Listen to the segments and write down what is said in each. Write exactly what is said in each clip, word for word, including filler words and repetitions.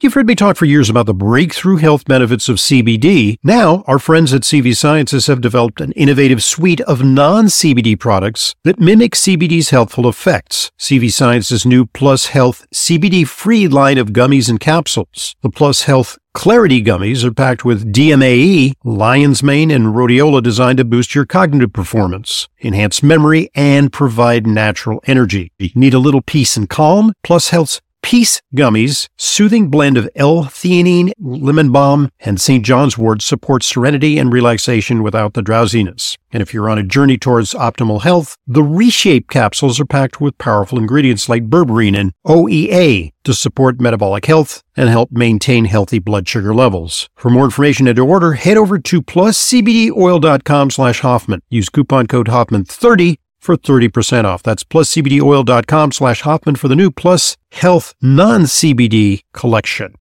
You've heard me talk for years about the breakthrough health benefits of C B D. Now, our friends at C V Sciences have developed an innovative suite of non-C B D products that mimic C B D's healthful effects. C V Sciences' new Plus Health C B D-free line of gummies and capsules. The Plus Health Clarity gummies are packed with D M A E, lion's mane, and rhodiola designed to boost your cognitive performance, enhance memory, and provide natural energy. Need a little peace and calm? Plus Health's Peace Gummies, soothing blend of L-theanine, lemon balm, and Saint John's wort supports serenity and relaxation without the drowsiness. And if you're on a journey towards optimal health, the Reshape capsules are packed with powerful ingredients like berberine and O E A to support metabolic health and help maintain healthy blood sugar levels. For more information and to order, head over to plus c b d oil dot com slash Hoffman. Use coupon code Hoffman thirty for thirty percent off. That's plus c b d oil dot com slash Hoffman for the new Plus Health non-C B D collection.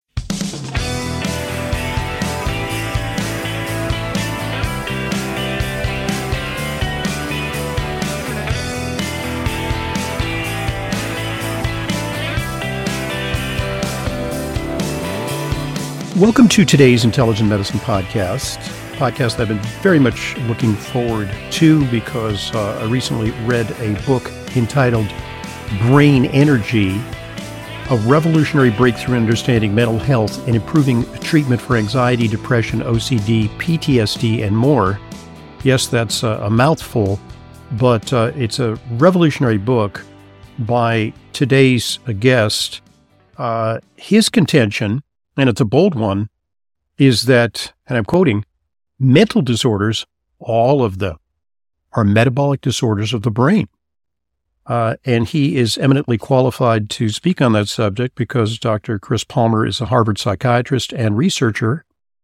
Welcome to today's Intelligent Medicine Podcast. Podcast that I've been very much looking forward to because uh, I recently read a book entitled Brain Energy, a revolutionary breakthrough in understanding mental health and improving treatment for anxiety, depression, O C D, P T S D, and more. Yes, that's a, a mouthful, but uh, it's a revolutionary book by today's guest. Uh, his contention, and it's a bold one, is that, and I'm quoting, mental disorders, all of them, are metabolic disorders of the brain. Uh, and he is eminently qualified to speak on that subject because Doctor Chris Palmer is a Harvard psychiatrist and researcher.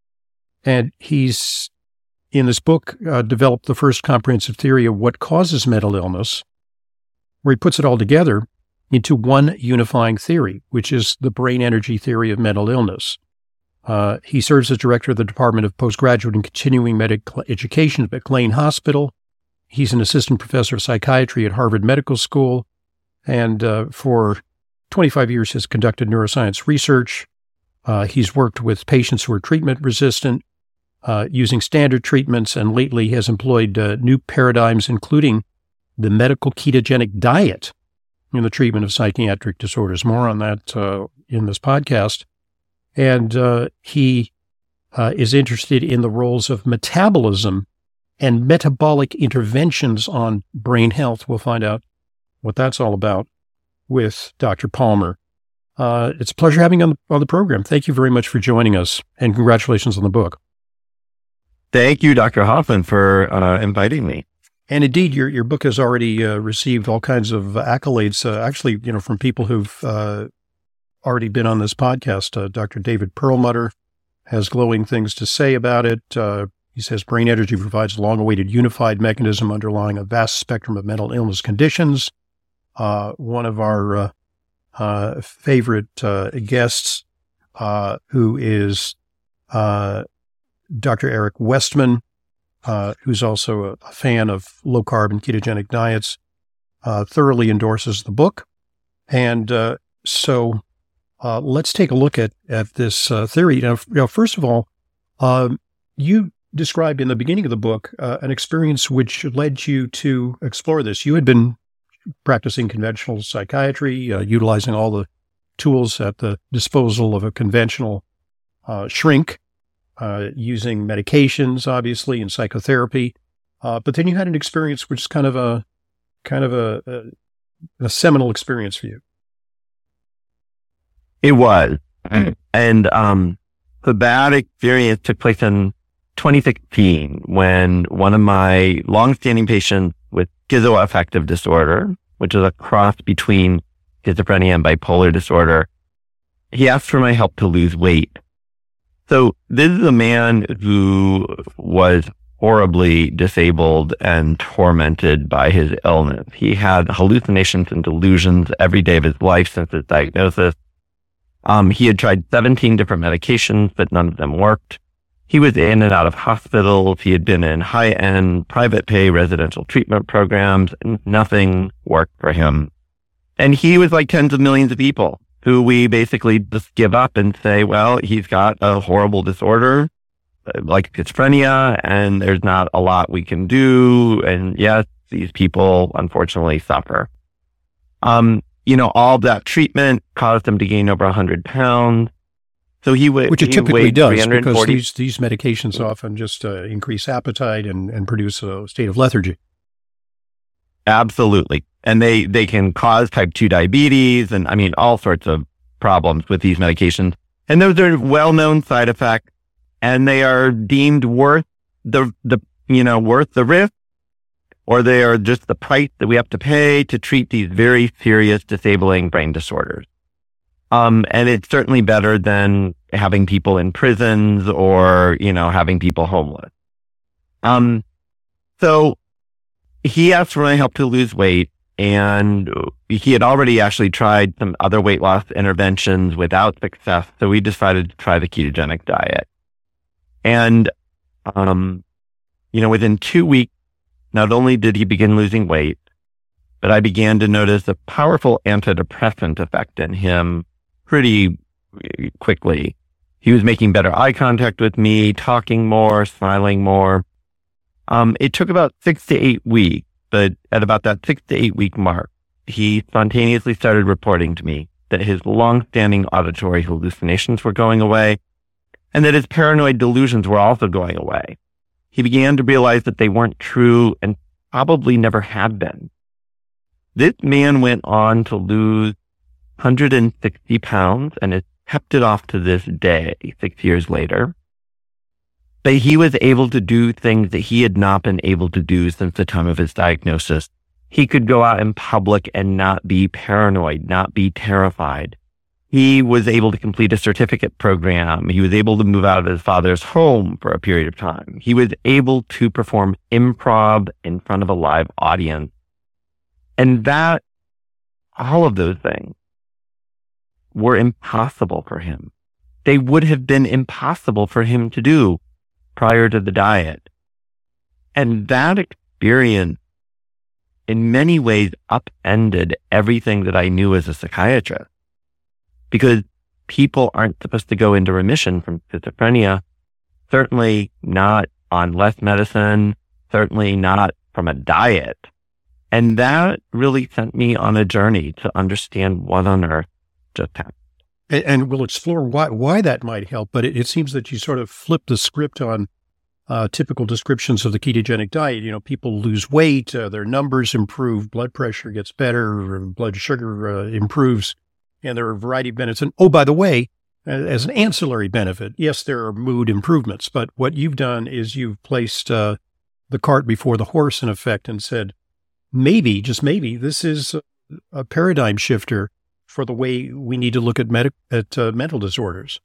And he's, in this book, uh, developed the first comprehensive theory of what causes mental illness, where he puts it all together into one unifying theory, which is the brain energy theory of mental illness. Uh, he serves as director of the Department of Postgraduate and Continuing Medical Education at McLean Hospital. He's an assistant professor of psychiatry at Harvard Medical School, and uh, for twenty-five years has conducted neuroscience research. Uh, he's worked with patients who are treatment-resistant, uh, using standard treatments, and lately has employed uh, new paradigms, including the medical ketogenic diet in the treatment of psychiatric disorders. More on that uh, in this podcast. And uh, he uh, is interested in the roles of metabolism and metabolic interventions on brain health. We'll find out what that's all about with Doctor Palmer. Uh, it's a pleasure having you on the, on the program. Thank you very much for joining us, and congratulations on the book. Thank you, Doctor Hoffman, for uh, inviting me. And indeed, your your book has already uh, received all kinds of accolades, uh, actually, you know, from people who've uh, already been on this podcast. Uh, Doctor David Perlmutter has glowing things to say about it. Uh, he says brain energy provides a long-awaited unified mechanism underlying a vast spectrum of mental illness conditions. Uh, one of our uh, uh, favorite uh, guests, uh, who is uh, Doctor Eric Westman, uh, who's also a, a fan of low-carb and ketogenic diets, uh, thoroughly endorses the book. And uh, so uh, let's take a look at, at this uh, theory. Now, you know, first of all, um, you described in the beginning of the book uh, an experience which led you to explore this. You had been practicing conventional psychiatry, uh, utilizing all the tools at the disposal of a conventional uh, shrink, uh, using medications, obviously, and psychotherapy. Uh, but then you had an experience which is kind of a kind of a, a, a seminal experience for you. It was. And um, the bad experience took place in twenty sixteen when one of my longstanding patients with schizoaffective disorder, which is a cross between schizophrenia and bipolar disorder, he asked for my help to lose weight. So this is a man who was horribly disabled and tormented by his illness. He had hallucinations and delusions every day of his life since his diagnosis. Um, he had tried seventeen different medications, but none of them worked. He was in and out of hospitals. He had been in high-end private pay residential treatment programs, and nothing worked for him. And he was like tens of millions of people who we basically just give up and say, well, he's got a horrible disorder like schizophrenia, and there's not a lot we can do. And yes, these people unfortunately suffer. Um, you know, all that treatment caused him to gain over one hundred pounds. So he would, which it he typically does, because forty these these medications often just uh, increase appetite and, and produce a state of lethargy. Absolutely, and they they can cause type two diabetes, and I mean all sorts of problems with these medications. And those are well-known side effects, and they are deemed worth the the you know worth the risk, or they are just the price that we have to pay to treat these very serious, disabling brain disorders. Um, and it's certainly better than having people in prisons or, you know, having people homeless. Um, so he asked for my help to lose weight, and he had already actually tried some other weight loss interventions without success. So we decided to try the ketogenic diet. And, um, you know, within two weeks, not only did he begin losing weight, but I began to notice a powerful antidepressant effect in him pretty quickly. He was making better eye contact with me, talking more, smiling more. Um, it took about six to eight weeks, but at about that six to eight week mark, he spontaneously started reporting to me that his long-standing auditory hallucinations were going away, and that his paranoid delusions were also going away. He began to realize that they weren't true and probably never had been. This man went on to lose one hundred sixty pounds and has kept it off to this day, six years later. But he was able to do things that he had not been able to do since the time of his diagnosis. He could go out in public and not be paranoid, not be terrified. He was able to complete a certificate program. He was able to move out of his father's home for a period of time. He was able to perform improv in front of a live audience. And that, all of those things were impossible for him. They would have been impossible for him to do prior to the diet. And that experience in many ways upended everything that I knew as a psychiatrist. Because people aren't supposed to go into remission from schizophrenia, certainly not on less medicine, certainly not from a diet. And that really sent me on a journey to understand what on earth just happened. And, and we'll explore why why that might help, but it, it seems that you sort of flipped the script on uh, typical descriptions of the ketogenic diet. You know, people lose weight, uh, their numbers improve, blood pressure gets better, blood sugar uh, improves, and there are a variety of benefits. And oh, by the way, as an ancillary benefit, yes, there are mood improvements, but what you've done is you've placed uh, the cart before the horse, in effect, and said, maybe, just maybe, this is a paradigm shifter for the way we need to look at, med- at uh, mental disorders.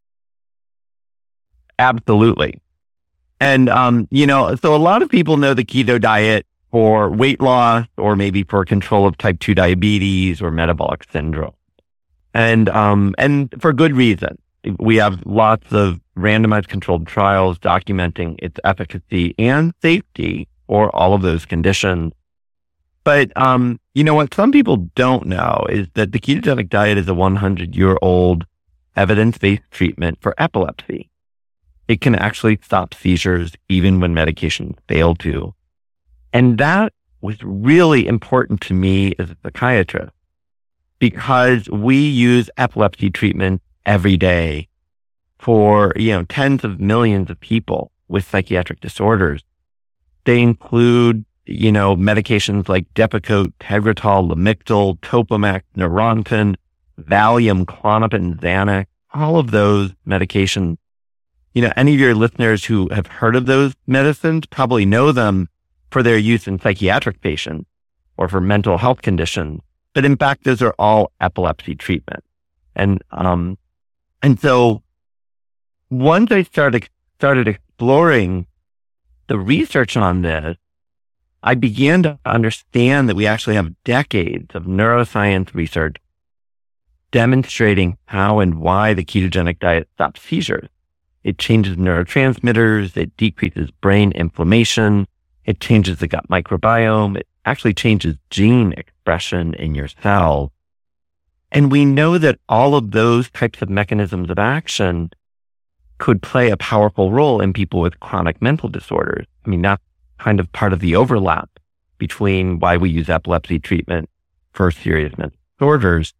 Absolutely. And, um, you know, so a lot of people know the keto diet for weight loss or maybe for control of type two diabetes or metabolic syndrome. And, um, and for good reason. We have lots of randomized controlled trials documenting its efficacy and safety for all of those conditions. But, um, you know, what some people don't know is that the ketogenic diet is a one hundred year old evidence-based treatment for epilepsy. It can actually stop seizures even when medications fail to. And that was really important to me as a psychiatrist, because we use epilepsy treatment every day for, you know, tens of millions of people with psychiatric disorders. They include, you know, medications like Depakote, Tegretol, Lamictal, Topamax, Neurontin, Valium, Klonopin, Xanax, all of those medications. You know, any of your listeners who have heard of those medicines probably know them for their use in psychiatric patients or for mental health conditions. But in fact, those are all epilepsy treatments. And, um, and so once I started, started exploring the research on this, I began to understand that we actually have decades of neuroscience research demonstrating how and why the ketogenic diet stops seizures. It changes neurotransmitters, it decreases brain inflammation, it changes the gut microbiome, it actually changes gene expression in your cells. And we know that all of those types of mechanisms of action could play a powerful role in people with chronic mental disorders. I mean, that's kind of part of the overlap between why we use epilepsy treatment for serious mental disorders.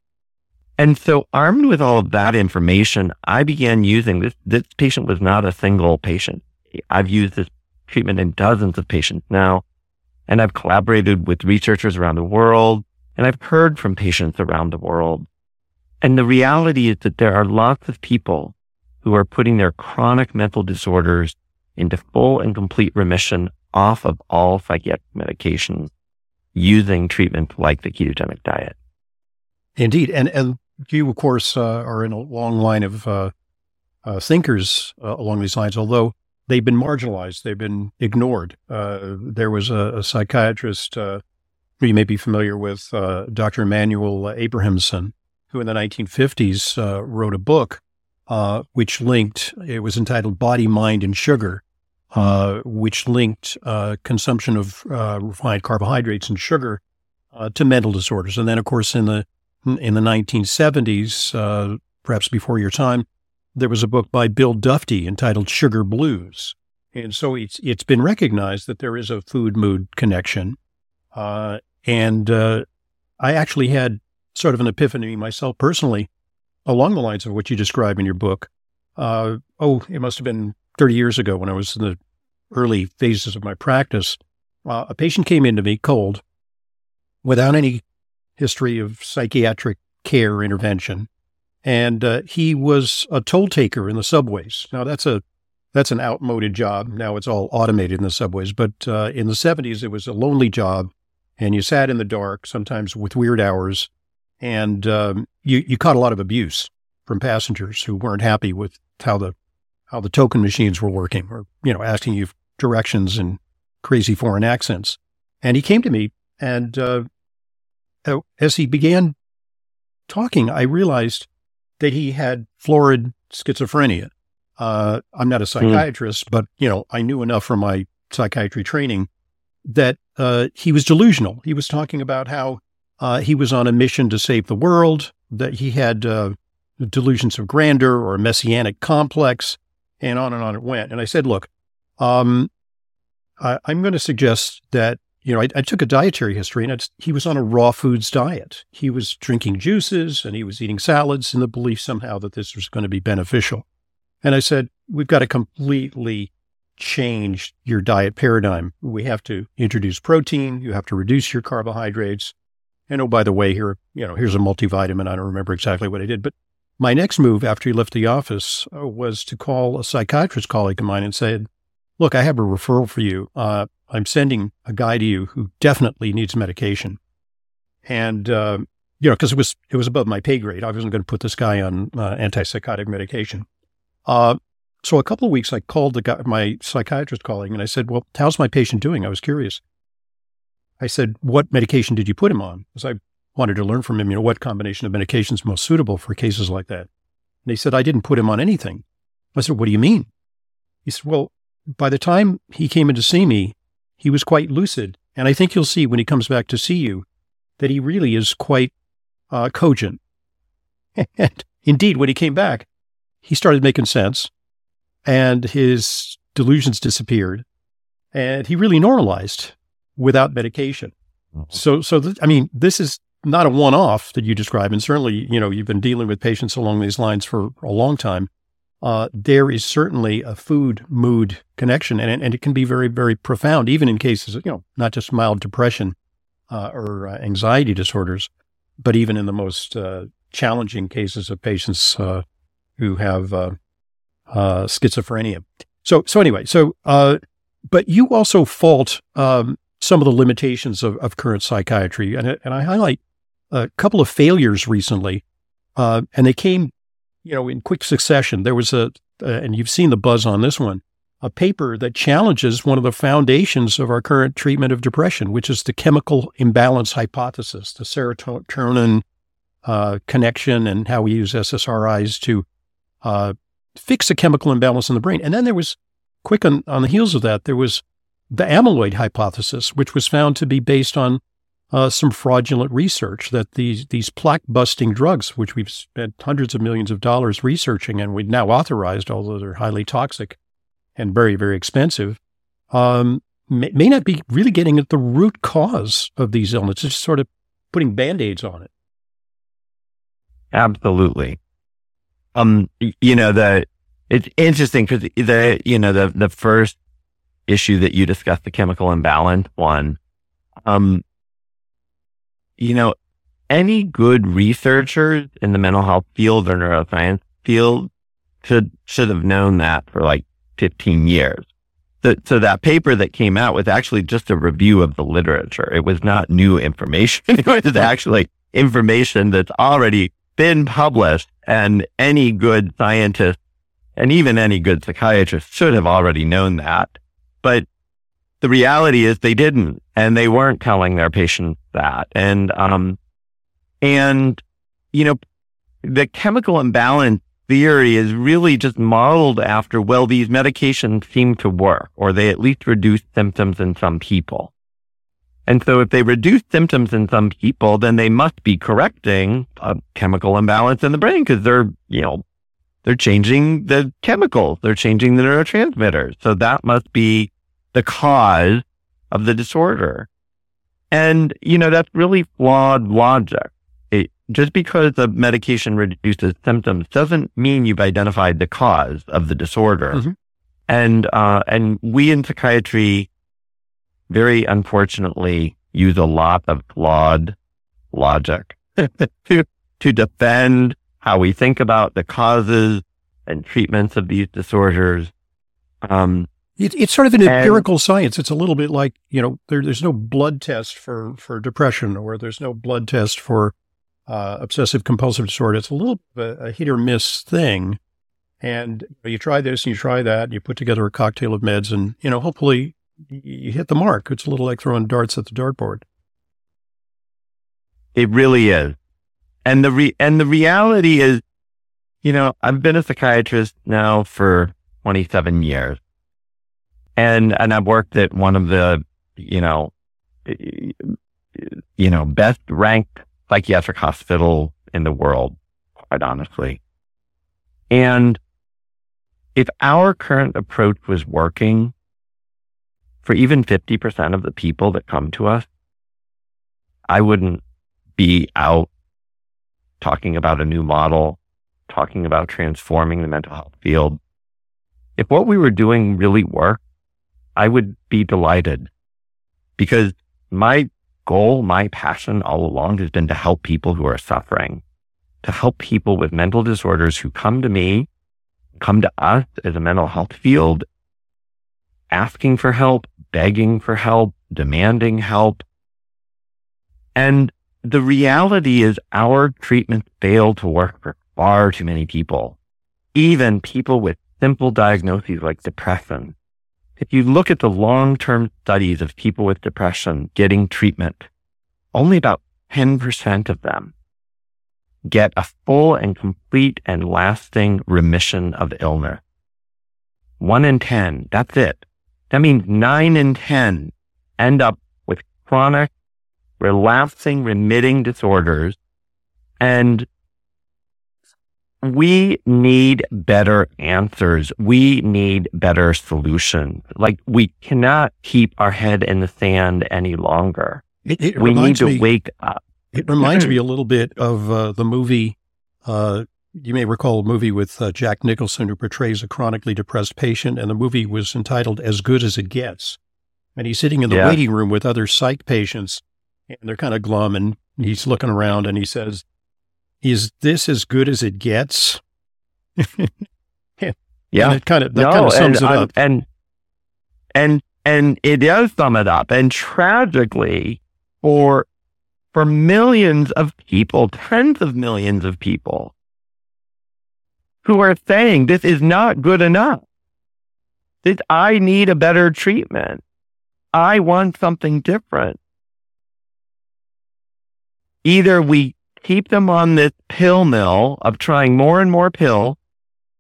And so armed with all of that information, I began using this. This patient was not a single patient. I've used this treatment in dozens of patients now, and I've collaborated with researchers around the world, and I've heard from patients around the world. And the reality is that there are lots of people who are putting their chronic mental disorders into full and complete remission off of all psychiatric medications using treatments like the ketogenic diet. Indeed. And, and you, of course, uh, are in a long line of uh, uh, thinkers uh, along these lines, although they've been marginalized, they've been ignored. Uh, there was a, a psychiatrist uh, who you may be familiar with, uh, Doctor Emanuel Abrahamson, who in the nineteen fifties uh, wrote a book uh, which linked, it was entitled Body, Mind, and Sugar, uh, which linked uh, consumption of uh, refined carbohydrates and sugar uh, to mental disorders. And then, of course, in the in the nineteen seventies, uh, perhaps before your time, there was a book by Bill Dufty entitled Sugar Blues. And so it's it's been recognized that there is a food-mood connection. Uh, and uh, I actually had sort of an epiphany myself personally along the lines of what you describe in your book. Uh, oh, it must have been thirty years ago when I was in the early phases of my practice. Uh, a patient came into me cold without any history of psychiatric care or intervention. And uh, he was a toll taker in the subways. Now, that's a that's an outmoded job. Now it's all automated in the subways. But uh, in the seventies, it was a lonely job. And you sat in the dark, sometimes with weird hours. And um, you, you caught a lot of abuse from passengers who weren't happy with how the how the token machines were working, or, you know, asking you directions in crazy foreign accents. And he came to me, and uh, as he began talking, I realized that he had florid schizophrenia. Uh, I'm not a psychiatrist, mm. but, you know, I knew enough from my psychiatry training that uh, he was delusional. He was talking about how uh, he was on a mission to save the world, that he had uh, delusions of grandeur or a messianic complex, and on and on it went. And I said, look, um, I, I'm going to suggest that, you know, I, I took a dietary history, and it's, he was on a raw foods diet. He was drinking juices and he was eating salads in the belief somehow that this was going to be beneficial. And I said, we've got to completely change your diet paradigm. We have to introduce protein. You have to reduce your carbohydrates. And oh, by the way, here, you know, here's a multivitamin. I don't remember exactly what I did, but my next move after he left the office uh, was to call a psychiatrist colleague of mine and said, look, I have a referral for you. Uh, I'm sending a guy to you who definitely needs medication. And, uh, you know, because it was, it was above my pay grade. I wasn't going to put this guy on uh, antipsychotic medication. Uh, so a couple of weeks, I called the guy, my psychiatrist colleague, and I said, well, how's my patient doing? I was curious. I said, what medication did you put him on? Because I wanted to learn from him, you know, what combination of medication is most suitable for cases like that. And he said, I didn't put him on anything. I said, what do you mean? He said, well, by the time he came in to see me, he was quite lucid. And I think you'll see when he comes back to see you that he really is quite uh, cogent. And indeed, when he came back, he started making sense, and his delusions disappeared, and he really normalized without medication. Mm-hmm. So, so th- I mean, this is not a one-off that you describe, and certainly, you know, you've been dealing with patients along these lines for a long time. Uh, there is certainly a food-mood connection, and, and it can be very, very profound, even in cases, you know, not just mild depression uh, or uh, anxiety disorders, but even in the most uh, challenging cases of patients uh, who have uh, uh, schizophrenia. So, so anyway, so, uh, but you also fault um, some of the limitations of, of current psychiatry, and and I highlight a couple of failures recently, uh, and they came, you know, in quick succession. There was a, uh, and you've seen the buzz on this one, a paper that challenges one of the foundations of our current treatment of depression, which is the chemical imbalance hypothesis, the serotonin uh, connection, and how we use S S R Is to uh, fix a chemical imbalance in the brain. And then there was, quick on, on the heels of that, there was the amyloid hypothesis, which was found to be based on uh, some fraudulent research that these these plaque-busting drugs, which we've spent hundreds of millions of dollars researching and we've now authorized, although they're highly toxic and very, very expensive, um, may, may not be really getting at the root cause of these illnesses, just sort of putting Band-Aids on it. Absolutely. Um, you know, the, it's interesting because the, you know, the, the first issue that you discussed, the chemical imbalance one, um, you know, any good researchers in the mental health field or neuroscience field should, should have known that for like fifteen years. So, so that paper that came out was actually just a review of the literature. It was not new information. It was actually information that's already been published, and any good scientist and even any good psychiatrist should have already known that. But the reality is they didn't, and they weren't telling their patients that. And, um, and, you know, the chemical imbalance theory is really just modeled after, well, these medications seem to work, or they at least reduce symptoms in some people. And so if they reduce symptoms in some people, then they must be correcting a chemical imbalance in the brain because they're, you know, they're changing the chemicals, they're changing the neurotransmitters. So that must be the cause of the disorder. And, you know, that's really flawed logic. It, just because the medication reduces symptoms doesn't mean you've identified the cause of the disorder. Mm-hmm. And, uh, and we in psychiatry, very unfortunately, use a lot of flawed logic to, to defend how we think about the causes and treatments of these disorders. Um, it, it's sort of an and, empirical science. It's a little bit like, you know, there, there's no blood test for, for depression, or there's no blood test for uh, obsessive compulsive disorder. It's a little bit of a, a hit or miss thing. And you try this and you try that, and you put together a cocktail of meds, and, you know, hopefully you hit the mark. It's a little like throwing darts at the dartboard. It really is. And the re- and the reality is, you know, I've been a psychiatrist now for twenty-seven years. And and I've worked at one of the, you know, you know, best ranked psychiatric hospital in the world, quite honestly. And if our current approach was working for even fifty percent of the people that come to us, I wouldn't be out talking about a new model, talking about transforming the mental health field. If what we were doing really worked, I would be delighted, because my goal, my passion all along has been to help people who are suffering, to help people with mental disorders who come to me, come to us as a mental health field, asking for help, begging for help, demanding help. And the reality is our treatments fail to work for far too many people, even people with simple diagnoses like depression. If you look at the long-term studies of people with depression getting treatment, only about ten percent of them get a full and complete and lasting remission of illness. One in ten, that's it. That means nine in ten end up with chronic, relapsing, remitting disorders. And we need better answers. We need better solutions. Like, we cannot keep our head in the sand any longer. It, it we need to me, wake up. It reminds me a little bit of uh, the movie, uh, you may recall a movie with uh, Jack Nicholson, who portrays a chronically depressed patient, and the movie was entitled As Good as It Gets. And he's sitting in the yeah. waiting room with other psych patients, and they're kind of glum, and he's looking around and he says, "Is this as good as it gets?" Yeah. And it kind of, that no, kind of sums and, it up. And, and, and it does sum it up. And tragically, for, for millions of people, tens of millions of people who are saying this is not good enough, this, I need a better treatment, I want something different. Either we keep them on this pill mill of trying more and more pills,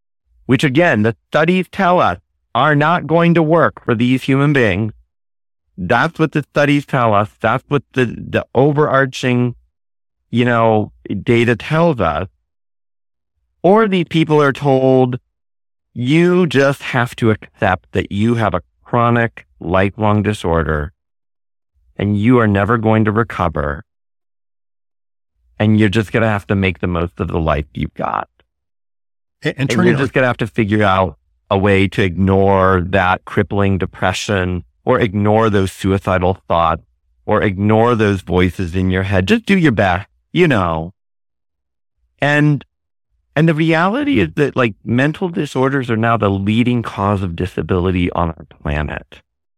which again, the studies tell us are not going to work for these human beings, That's what the studies tell us. That's what the, the overarching, you know, data tells us. Or these people are told, you just have to accept that you have a chronic, lifelong disorder and you are never going to recover. And you're just going to have to make the most of the life you've got. And, and, and you're just going to have to figure out a way to ignore that crippling depression or ignore those suicidal thoughts or ignore those voices in your head. Just do your best, you know. And and the reality is that like mental disorders are now the leading cause of disability on our planet.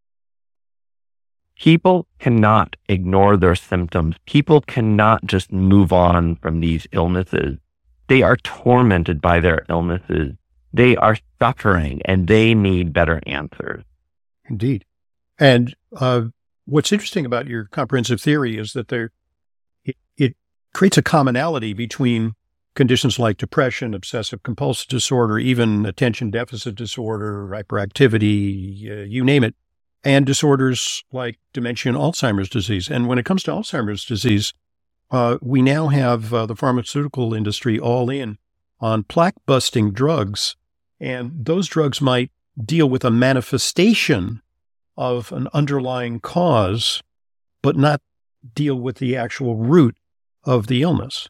People cannot ignore their symptoms. People cannot just move on from these illnesses. They are tormented by their illnesses. They are suffering and they need better answers. Indeed. And uh, what's interesting about your comprehensive theory is that there it, it creates a commonality between conditions like depression, obsessive compulsive disorder, even attention deficit disorder, hyperactivity, uh, you name it, and disorders like dementia and Alzheimer's disease. And when it comes to Alzheimer's disease, uh, we now have uh, the pharmaceutical industry all in on plaque-busting drugs, and those drugs might deal with a manifestation of an underlying cause, but not deal with the actual root of the illness.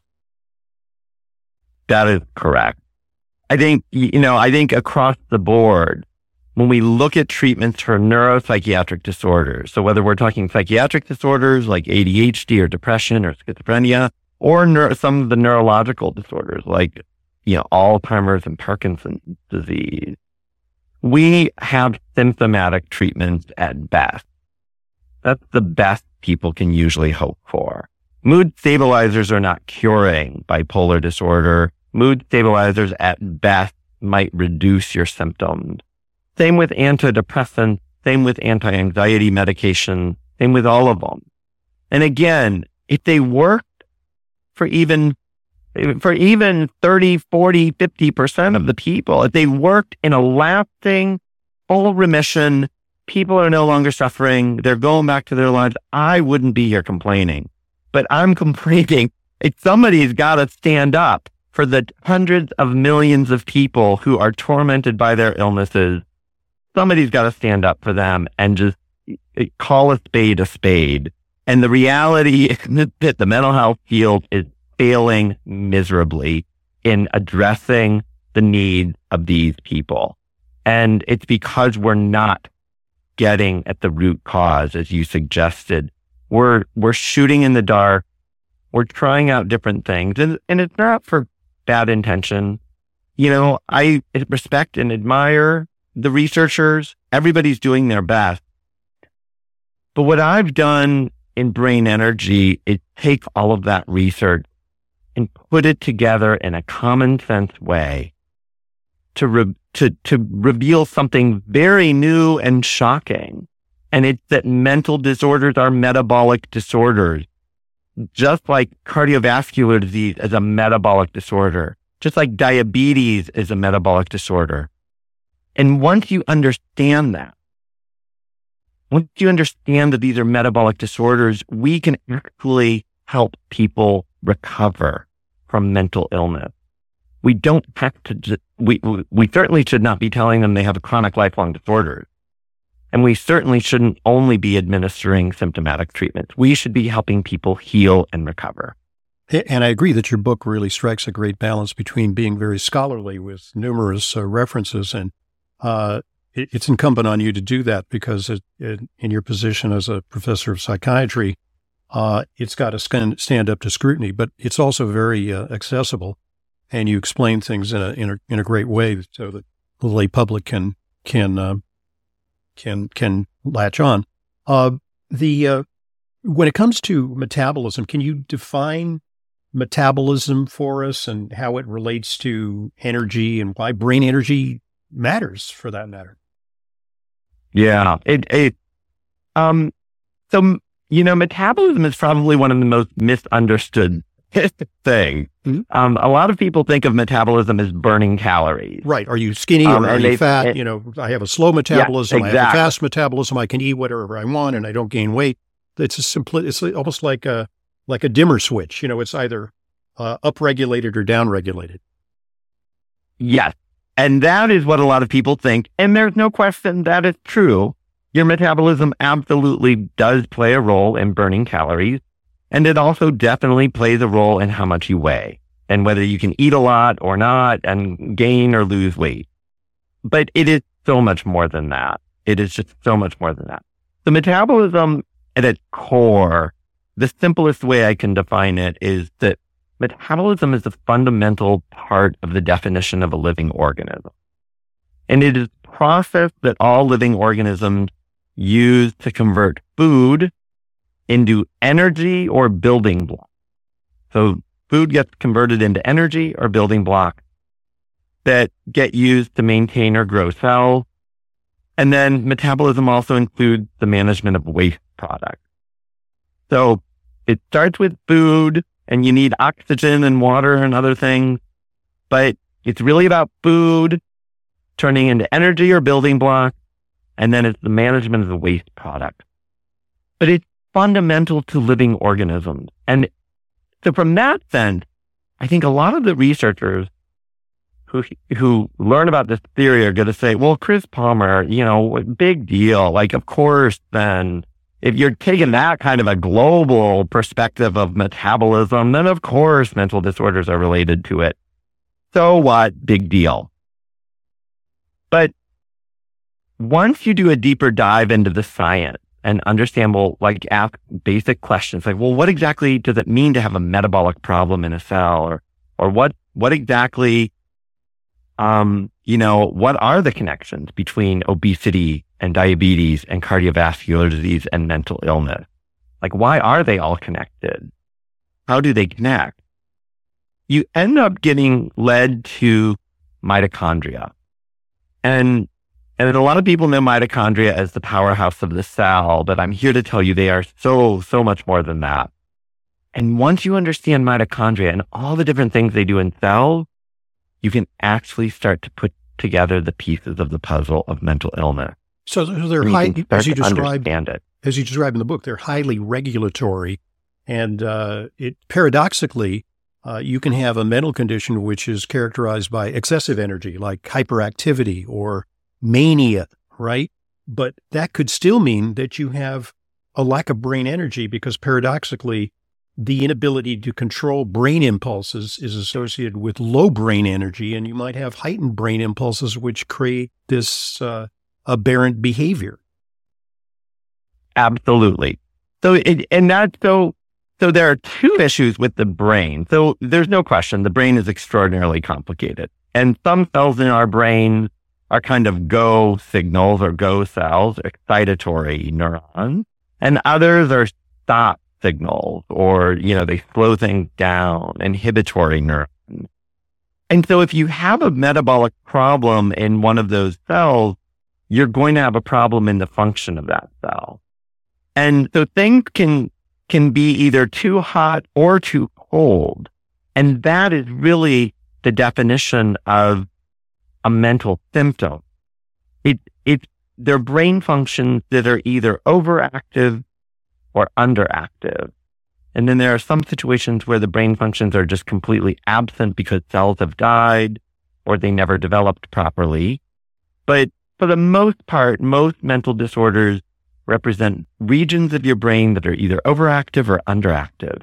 That is correct. I think, you know, I think across the board, when we look at treatments for neuropsychiatric disorders, so whether we're talking psychiatric disorders like A D H D or depression or schizophrenia, or neuro, some of the neurological disorders like, you know, Alzheimer's and Parkinson's disease, we have symptomatic treatments at best. That's the best people can usually hope for. Mood stabilizers are not curing bipolar disorder. Mood stabilizers at best might reduce your symptoms. Same with antidepressants, same with anti-anxiety medication, same with all of them. And again, if they worked for even for even thirty, forty, fifty percent of the people, if they worked in a lasting, full remission, people are no longer suffering, they're going back to their lives, I wouldn't be here complaining. But I'm complaining. Somebody's got to stand up for the hundreds of millions of people who are tormented by their illnesses. Somebody's got to stand up for them and just call a spade a spade. And the reality is that the mental health field is failing miserably in addressing the needs of these people. And it's because we're not getting at the root cause, as you suggested. We're, we're shooting in the dark. We're trying out different things. And, and it's not for bad intention. You know, I respect and admire the researchers. Everybody's doing their best. But what I've done in Brain Energy is take all of that research and put it together in a common sense way to, re- to, to reveal something very new and shocking. And it's that mental disorders are metabolic disorders, just like cardiovascular disease is a metabolic disorder, just like diabetes is a metabolic disorder. And once you understand that, once you understand that these are metabolic disorders, we can actually help people recover from mental illness. We don't have to, we, we certainly should not be telling them they have a chronic lifelong disorder. And we certainly shouldn't only be administering symptomatic treatments. We should be helping people heal and recover. And I agree that your book really strikes a great balance between being very scholarly with numerous uh, references, and uh, it, it's incumbent on you to do that because it, it, in your position as a professor of psychiatry, uh, it's got to stand, stand up to scrutiny, but it's also very uh, accessible, and you explain things in a, in a in a great way so that the lay public can can uh, can can latch on. Uh, the uh, when it comes to metabolism, can you define metabolism for us and how it relates to energy and why brain energy matters for that matter? Yeah, it, it, um, so, you know, metabolism is probably one of the most misunderstood thing. Mm-hmm. Um, a lot of people think of metabolism as burning calories. Right. Are you skinny Um, or are and you they- fat? it- you know, I have a slow metabolism. I have a exactly. fast metabolism. I can eat whatever I want and I don't gain weight. It's a simple, it's almost like a, like a dimmer switch. You know, it's either uh, upregulated or downregulated. Yes. And that is what a lot of people think. And there's no question that is true. Your metabolism absolutely does play a role in burning calories. And it also definitely plays a role in how much you weigh and whether you can eat a lot or not and gain or lose weight. But it is so much more than that. It is just so much more than that. The metabolism at its core, the simplest way I can define it is that metabolism is a fundamental part of the definition of a living organism. And it is a process that all living organisms use to convert food into energy or building blocks. So food gets converted into energy or building blocks that get used to maintain or grow cells. And then metabolism also includes the management of waste products. So it starts with food, and you need oxygen and water and other things, but it's really about food turning into energy or building blocks, and then it's the management of the waste product. But it's fundamental to living organisms. And so from that sense, I think a lot of the researchers who who learn about this theory are going to say, well, Chris Palmer, you know, big deal. Like, of course, then if you're taking that kind of a global perspective of metabolism, then of course mental disorders are related to it. So what? Big deal. But once you do a deeper dive into the science and understand, well, like ask basic questions like, well, what exactly does it mean to have a metabolic problem in a cell? Or, or what, what exactly, um, you know, what are the connections between obesity and diabetes and cardiovascular disease and mental illness? Like, why are they all connected? How do they connect? You end up getting led to mitochondria. And, and a lot of people know mitochondria as the powerhouse of the cell, but I'm here to tell you they are so, so much more than that. And once you understand mitochondria and all the different things they do in cells, you can actually start to put together the pieces of the puzzle of mental illness. So they're And you high, can start as you to described, understand it. as you describe in the book, they're highly regulatory. And uh, it paradoxically, uh, you can have a mental condition which is characterized by excessive energy, like hyperactivity or mania, right? But that could still mean that you have a lack of brain energy because paradoxically, the inability to control brain impulses is associated with low brain energy, and you might have heightened brain impulses, which create this uh, aberrant behavior. Absolutely. So, it, and that, so, so there are two issues with the brain. So there's no question the brain is extraordinarily complicated. And some cells in our brain are kind of go signals or go cells, excitatory neurons, and others are stop signals or, you know, they slow things down, inhibitory neurons. And so if you have a metabolic problem in one of those cells, you're going to have a problem in the function of that cell. And so things can, can be either too hot or too cold. And that is really the definition of a mental symptom. It, it, they're brain functions that are either overactive or underactive. And then there are some situations where the brain functions are just completely absent because cells have died or they never developed properly. But for the most part, most mental disorders represent regions of your brain that are either overactive or underactive.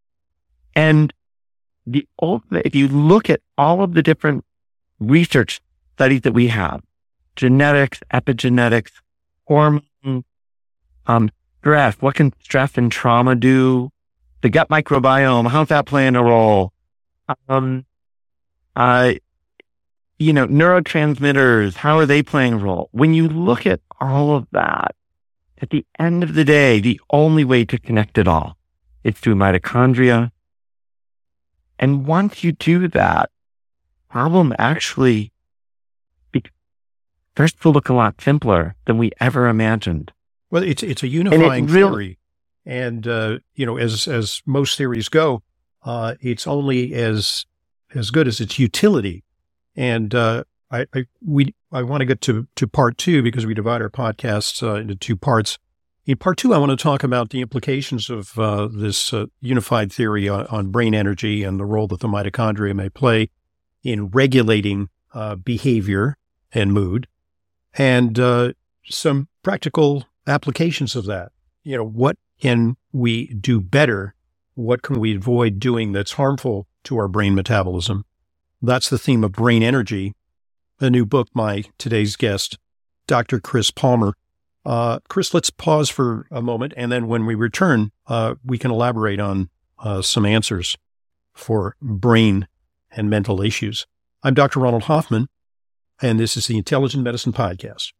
And the ultimate, if you look at all of the different research studies that we have, genetics, epigenetics, hormones, um, stress, what can stress and trauma do? The gut microbiome, how's that playing a role? Um, uh, you know, neurotransmitters, how are they playing a role? When you look at all of that, at the end of the day, the only way to connect it all is through mitochondria. And once you do that, problem actually be- starts to look a lot simpler than we ever imagined. Well, it's it's a unifying really, theory. And, uh, you know, as as most theories go, uh, it's only as as good as its utility. And uh, I, I we I want to get to to part two because we divide our podcasts uh, into two parts. In part two, I want to talk about the implications of uh, this uh, unified theory on, on brain energy and the role that the mitochondria may play in regulating uh, behavior and mood, and uh, some practical applications of that. You know, what can we do better? What can we avoid doing that's harmful to our brain metabolism? That's the theme of Brain Energy, a new book by today's guest, Doctor Chris Palmer. Uh, Chris, let's pause for a moment, and then when we return, uh, we can elaborate on uh, some answers for brain and mental issues. I'm Doctor Ronald Hoffman, and this is the Intelligent Medicine Podcast.